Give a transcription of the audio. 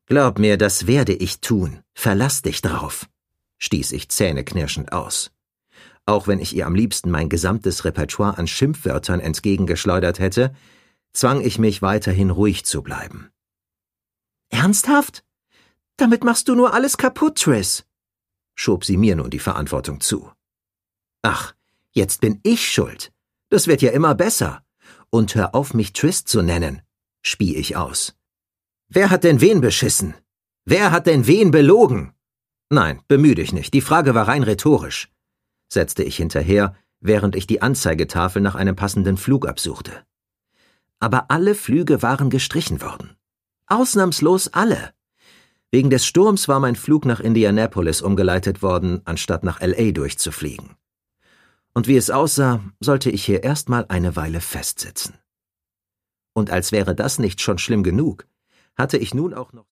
»Glaub mir, das werde ich tun. Verlass dich drauf«, stieß ich zähneknirschend aus. Auch wenn ich ihr am liebsten mein gesamtes Repertoire an Schimpfwörtern entgegengeschleudert hätte, zwang ich mich weiterhin ruhig zu bleiben. »Ernsthaft? Damit machst du nur alles kaputt, Triss«, schob sie mir nun die Verantwortung zu. »Ach, jetzt bin ich schuld. Das wird ja immer besser. Und hör auf, mich Triss zu nennen«, spie ich aus. »Wer hat denn wen beschissen? Wer hat denn wen belogen?« »Nein, bemühe dich nicht, die Frage war rein rhetorisch«, setzte ich hinterher, während ich die Anzeigetafel nach einem passenden Flug absuchte. Aber alle Flüge waren gestrichen worden. Ausnahmslos alle. Wegen des Sturms war mein Flug nach Indianapolis umgeleitet worden, anstatt nach L.A. durchzufliegen. Und wie es aussah, sollte ich hier erstmal eine Weile festsitzen. Und als wäre das nicht schon schlimm genug, hatte ich nun auch noch